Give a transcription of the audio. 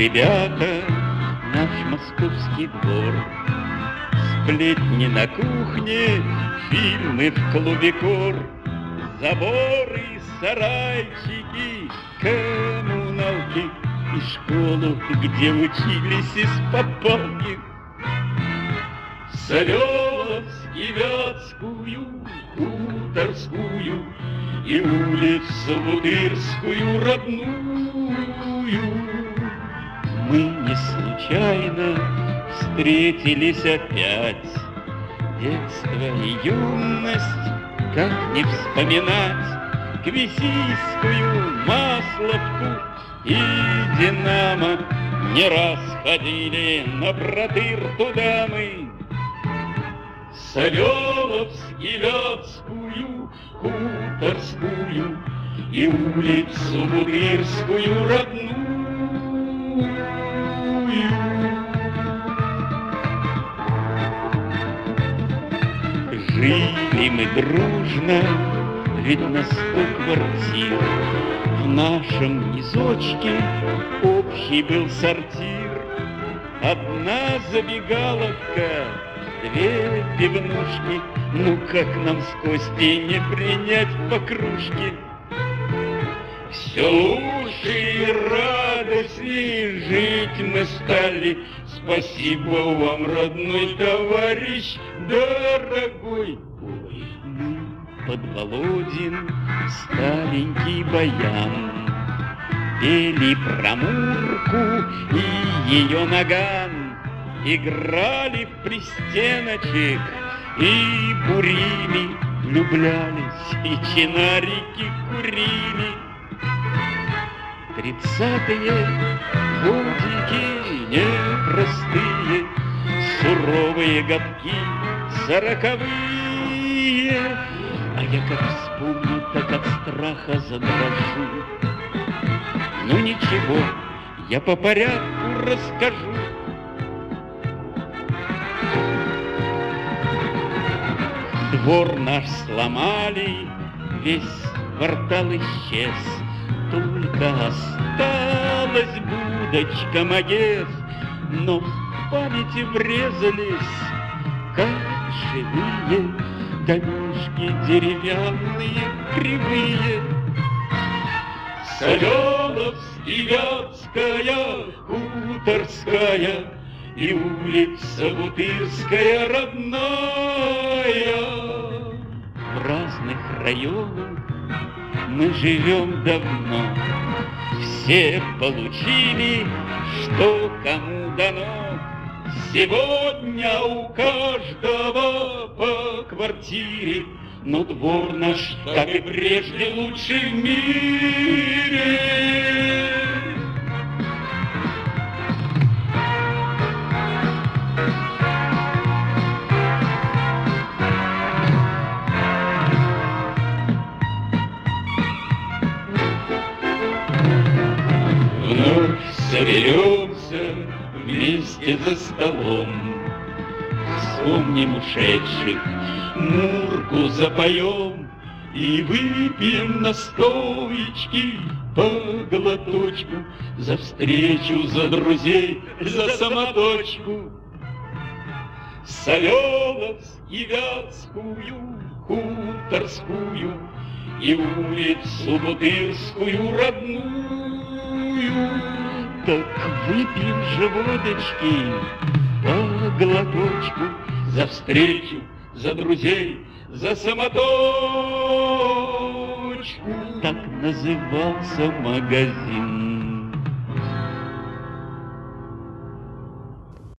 ребята, наш московский двор. Сплетни на кухне, фильмы в клубе Кор, заборы, сарайчики, коммуналки и школу, где учились из попалки. Савеловский, Вятскую, Хуторскую и улицу Бутырскую родную мы не случайно встретились опять. Детство и юность, как не вспоминать Квесийскую, Масловку и Динамо. Не раз ходили на протыр туда мы. Савеловский, Вятскую, Хуторскую и улицу Бутырскую родную. Жили мы дружно, ведь на 100 квартир. В нашем низочке общий был сортир. Одна забегаловка, 2 пивнушки. Ну как нам с Костей не принять по кружке? Все лучше и радостней жить мы стали. Спасибо вам, родной товарищ, дорогой. Ой, мы под Володин старенький баян пели про Мурку и ее наган, играли в пристеночек и бурили, влюблялись и чинарики курили. 30-е годики непростые, суровые годки 40-е. А я как вспомню, так от страха задрожу. Ну ничего, я по порядку расскажу. Двор наш сломали, весь квартал исчез. Только осталась будочка Магес, но в памяти врезались, как живые домишки деревянные, кривые. Савеловский, Вятская, Хуторская и улица Бутырская родная. В разных районах мы живем давно, все получили, что кому дано. Сегодня у каждого по квартире, но двор наш, как и прежде, лучший в мире. Вновь соберемся вместе за столом, вспомним ушедших, Мурку запоем и выпьем на стоечке по глоточку за встречу, за друзей, за самоточку. Савеловский, Вятскую, Хуторскую и улицу Бутырскую родную. Так выпьем же водочки по глоточку за встречу, за друзей, за самоточку. Так назывался магазин